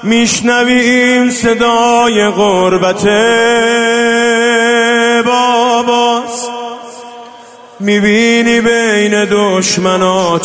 میشنویم صدای غربت باباست، میبینی بین دشمنا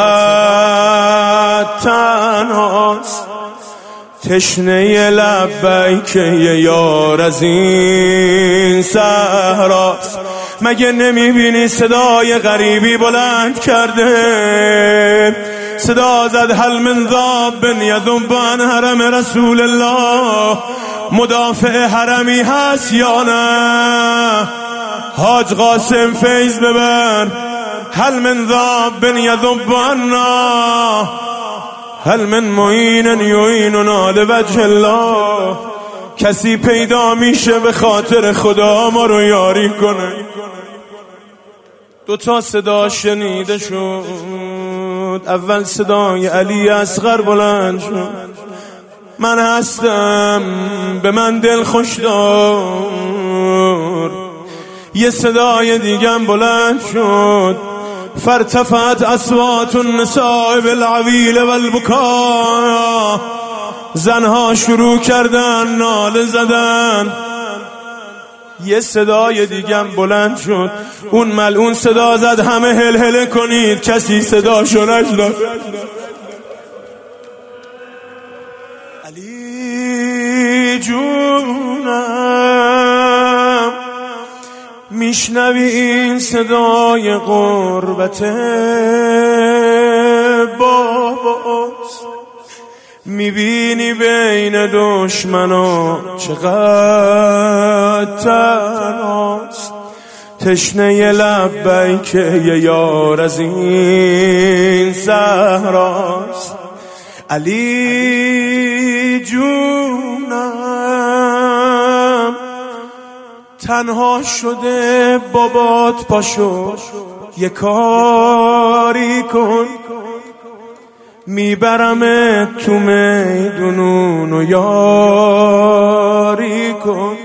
چقدر تنهاست، تشنه لبیک یه یار از این صحراست. مگه نمیبینی صدای غریبی بلند کرده، صدا زد هل من ذاب یذب عن حرم رسول الله، مدافع حرمی هست یا نه؟ حاج قاسم فیض ببر، هل من ذاب یذب عنا، هل من معین یعیننا لوجه الله. کسی پیدا میشه به خاطر خدا ما رو یاری کنه. دوتا صدا شنیده شد، اول صدای علی اصغر بلند شد، من هستم به من دل خوش دار. یه صدای دیگم بلند شد، فارتفعت اصوات النساء بالعویل والبکا، زنها شروع کردن ناله زدن. یه صدای دیگم بلند شد، اون ملعون صدا زد همه هل هل کنید، کسی صداشو نشنید. علی جونم میشنوی این صدای غربت باباست، میبینی بین دشمنا چقدر تنهاست، تشنه لبیک یه یار از این صحراست. علی جونم تنها شده بابات، پاشو یه کاری کن، میبرم تو میدونون و یاری کن،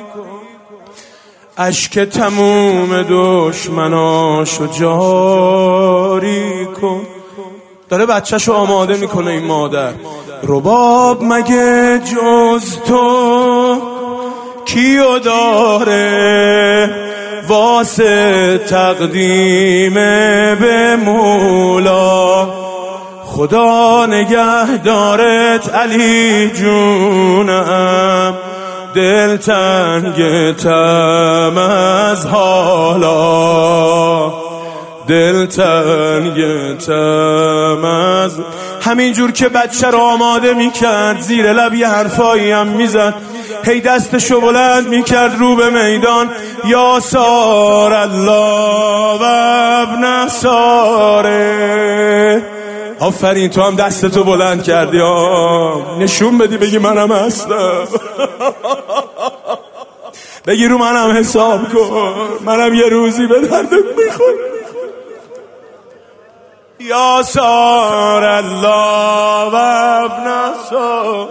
اشک تموم دشمناشو جاری کن. داره بچه‌شو آماده میکنه این مادر. رباب مگه جز تو کیو داره واسه تقدیم به مولا، خدا نگه دارت علی جونم، دل تنگتم از حالا، دل تنگتم از همینجور که بچه رو آماده میکرد، زیر لب یه حرفایی هم میزد، هی دستشو بلند میکرد رو به میدان، یا سار الله و ابن ساره. آفرین، تو هم دستتو بلند کردی، نشون بدی بگی منم هستم. بگی رو منم حساب کن، منم یه روزی به دردت میخورم. یا سار الله و ابن سار،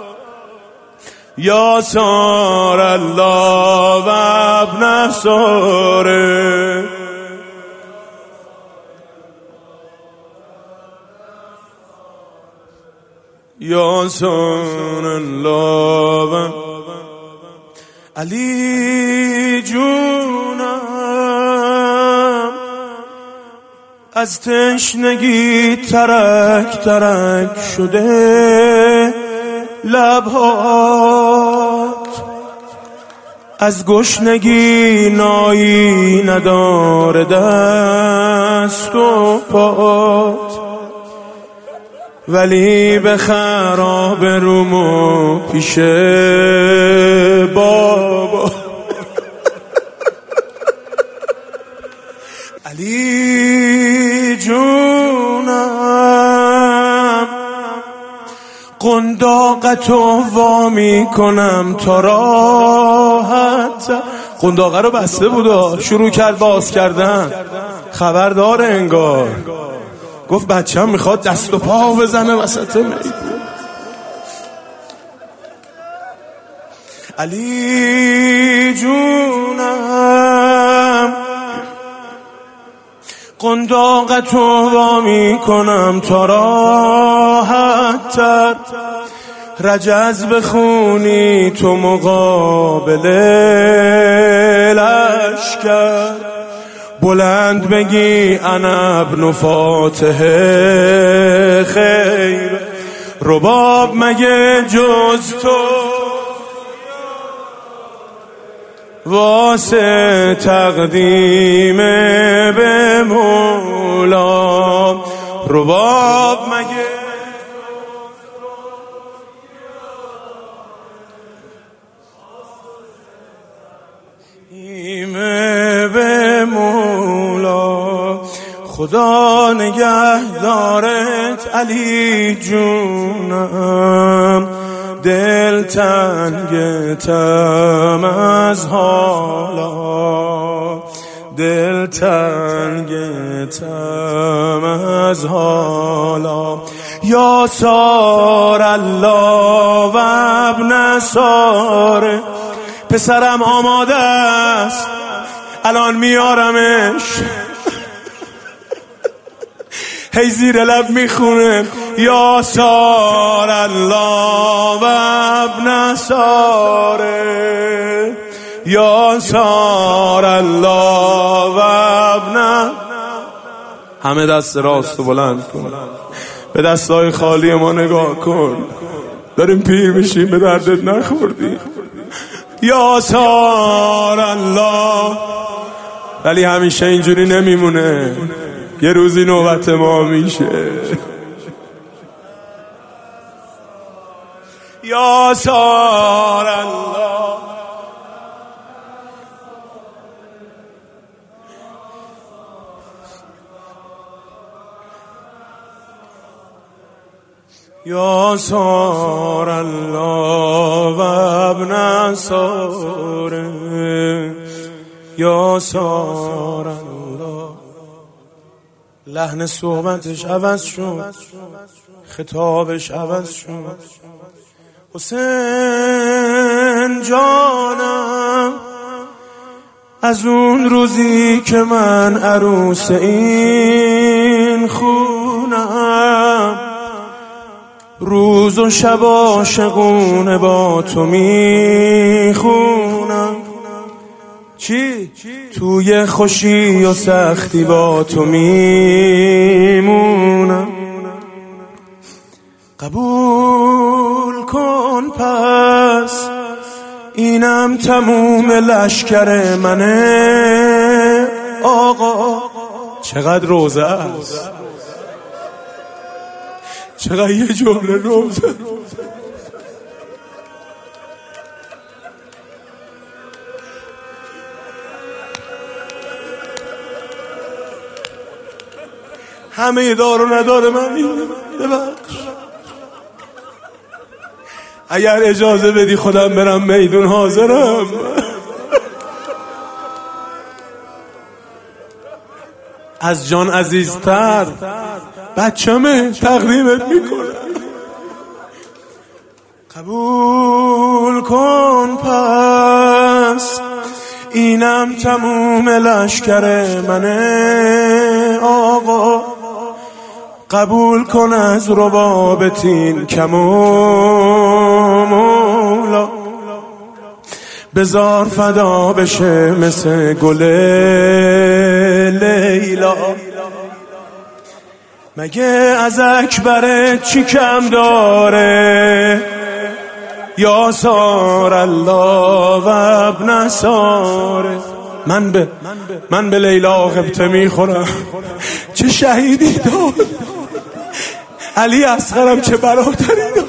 یا سار الله و ابن ساره. یا سار الله و علی جونم از تشنگی ترک ترک شده لبهات، از گشنگی نایی نداره دست و پات، ولی به خراب رومو پیش بابا. علی جونم قنداقتو وا میکنم تا راحت. قنداقه رو بسته بودا، شروع کرد باز کردن، خبردار انگار. گفت بچه‌م میخواد دست و پا بزنه وسط میدون. علی جونم قنداقتو وا میکنم تا راحت تر، رجز بخونی تو مقابل لشکر، بلند بگی انا ابن فاتح خیر، رباب مگه جز تو واسه تقدیم به مولا، رباب مگه به مولا. خدا نگهدارت علی جونم، دل تنگتم از حالا، دل تنگتم از حالا. یا سار الله و ابن ساره، پسرم آماده است الان میارمش. هی زیر لب میخونه یا سار الله و ابن ساره، یا سار الله و ابن. همه دست راستو بلند کن، به دستای خالی ما نگاه کن، داریم پیر میشیم به دردت نخوردی. یا سار الله. ولی همیشه اینجوری نمیمونه، یه روزی نوبت ما میشه. یا سار الله. یا سار الله و ابن ساره، یا سار الله. لحن صحبتش عوض شد، خطابش عوض شد. حسین جانم، از اون روزی که من عروس این خونم، روز و شب عاشقونه با تو میخونم. چی؟ توی خوشی و سختی با تو میمونم. قبول کن پس اینم تموم لشکر منه آقا. چقدر روزه است، چقدر یه جمله روزه. همه دار و نداره من اینه. ببخش، اگر اجازه بدی خودم برم میدون حاضرم. از جان عزیزتر بچه‌مه تقدیمت میکنم. قبول کن پس اینم تموم لشکر منه آقا. قبول کن از ربابتین کم و مولا، بزار فدا بشه مثل گل لیلا. مگه از اکبر چی کم داره؟ یا سار الله و ابن ساره. من به لیلا غبطه میخورم، چه شهیدی داد. علی اصغرم چه برادری داد.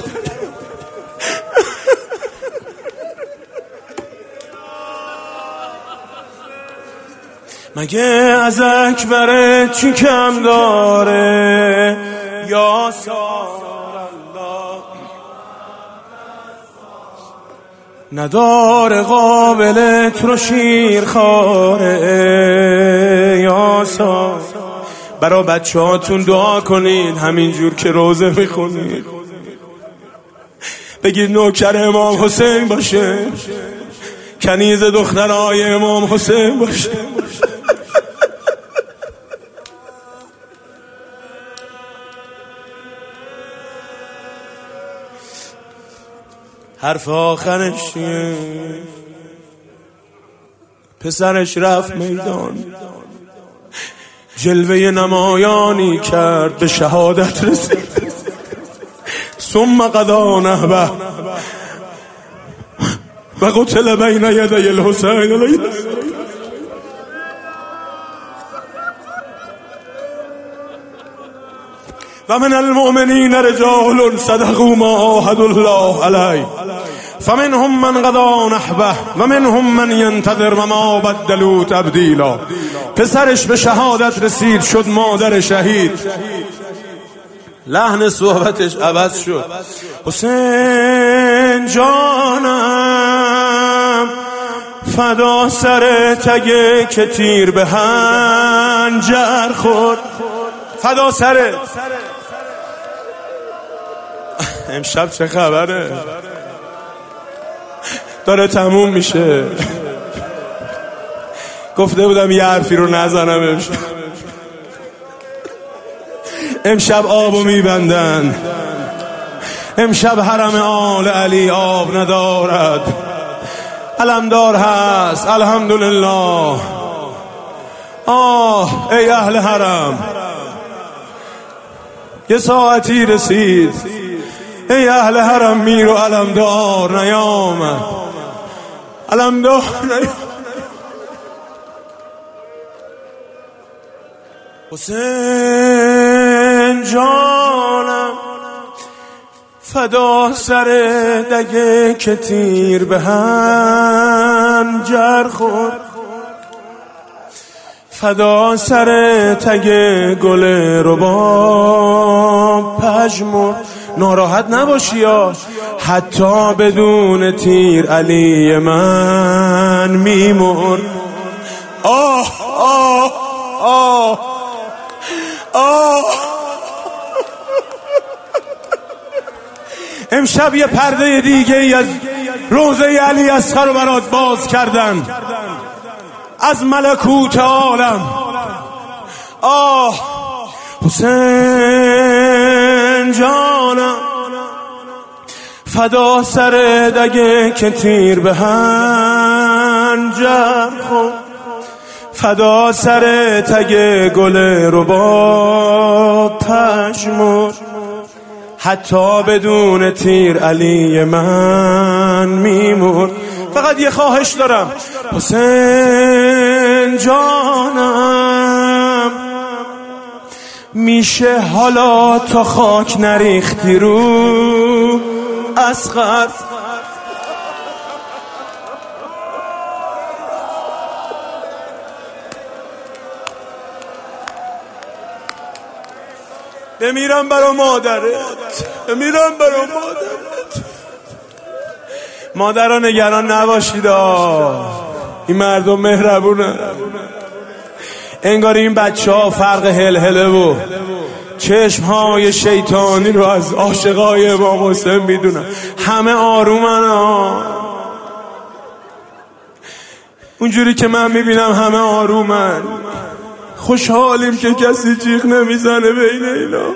مگه از اکبر چی کم داره؟ یا سار الله. نداره قابلت رو شیر خاره. یا سار. برا بچه هاتون دعا کنین همینجور که روزه میخونین، بگید نوکر امام حسین باشه، کنیز دخترای امام حسین باشه. حرف آخرش چیه؟ پسرش رفت میدان، جلوه نمایانی کرد، به شهادت رسید. ثم قضا نحبه و قتل بین یدی الحسین علیه السلام. و من المؤمنین رجال صدقوا ما عاهدوا الله علیه فمنهم من قضا نحبه و منهم من ینتظر و ما بدلوا تبدیلا. پسرش به شهادت رسید، شد مادر شهید، لحن صحبتش عوض شد. حسین جانم فدا سر تگه که تیر به هنجر خورد، فدا سره. امشب چه خبره؟ داره تموم میشه. گفته بودم یه حرفی رو نزنم. امشب آبو میبندن. امشب حرم آل علی آب ندارد، علمدار هست. الحمدلله. آه ای اهل حرم، یه ساعتی رسید ای اهل حرم میر و علمدار نیامد، علمدار نیامد. حسین جانم فدا سر دگه که تیر به هنجر خورد، فدا سر تگ گل رباب پژمرد. ناراحت نباشی یا حتی بدون تیر علی من میمرد. آه آه آه آه. امشب یه پرده دیگه ای از روضه علی اصغر برات باز کردن، از ملکوت عالم. آه حسین جانم فدا سر دگه که تیر به هنجر خورد، فدا سر تگ گل رباب پژمرد. حتی بدون تیر علی من میمرد. فقط یه خواهش دارم حسین جانم، میشه حالا تا خاک نریختی رو اصغر؟ بمیرم برا مادرت، بمیرم برا مادرت. مادرها نگران نباشید، این مردم مهربونه. انگار این بچه ها فرق هلهله و چشمهای شیطانی رو از عاشقای امام حسین میدونن. همه آرومن اونجوری که من میبینم همه آرومن. خوشحالیم که کسی جیغ نمیزنه بین اینا.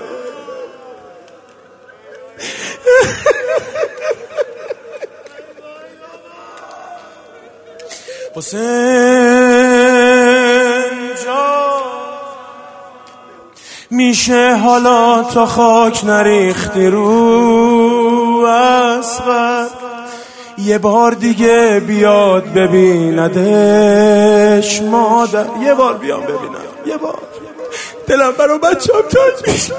حسین جان میشه حالا تا خاک نریختی رو اصغر، یه بار دیگه بیاد ببیندش مادر. یه بار بیام ببینم، یه بار. دلم برای بچه‌ام تاج میشه.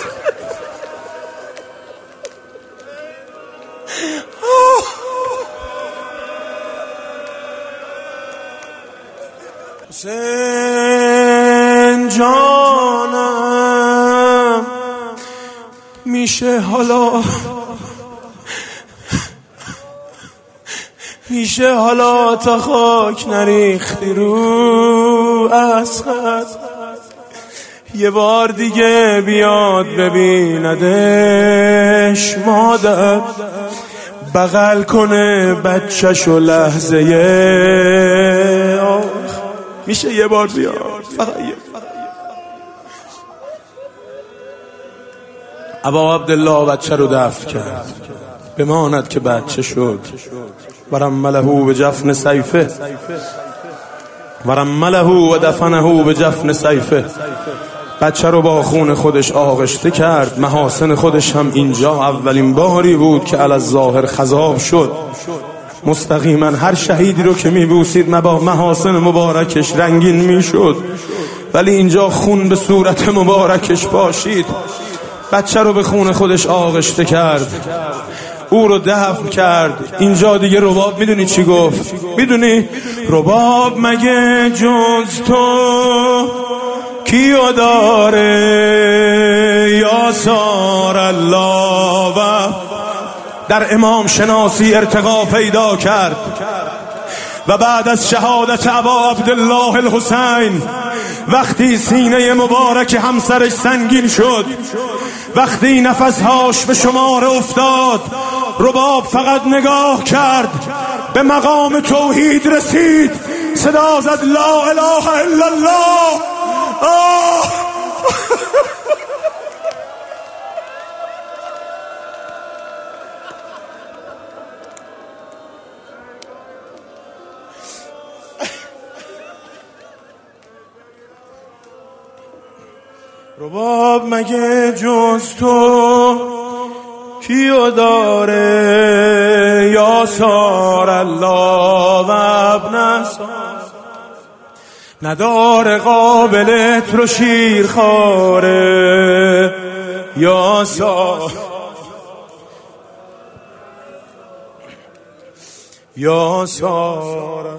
حسین جانم میشه حالا تا خاک نریختی رو اصغر، یه بار دیگه بیاد ببیندش مادر، بغل کنه بچه‌شو لحظه میشه یه بار بیاد. فقط یه ابا عبدالله بچه رو دفن کرد. بماند که بچه شد ورمله به جفن سیفه ورمله و دفنه به جفن سیفه. بچه رو با خون خودش آغشته کرد. محاسن خودش هم اینجا اولین باری بود که الظاهر خضاب شد. مستقیما هر شهیدی رو که میبوسید محاسن مبارکش رنگین میشد، ولی اینجا خون به صورت مبارکش پاشید. بچه رو به خون خودش آغشته کرد، او رو دفن کرد. اینجا دیگه رباب میدونی چی گفت؟ میدونی؟ رباب مگه جز تو کیو داره یا سار الله. و در امام شناسی ارتقا پیدا کرد و بعد از شهادت ابا عبدالله الحسین وقتی سینه مبارک همسرش سنگین شد، وقتی نفسهاش به شمار افتاد، رباب فقط نگاه کرد، به مقام توحید رسید، صدا زد لا اله الا الله. رباب مگه جز تو کیو داره یا سار الله و ابن نداره قابلت رو شیر خاره یا سار یا سار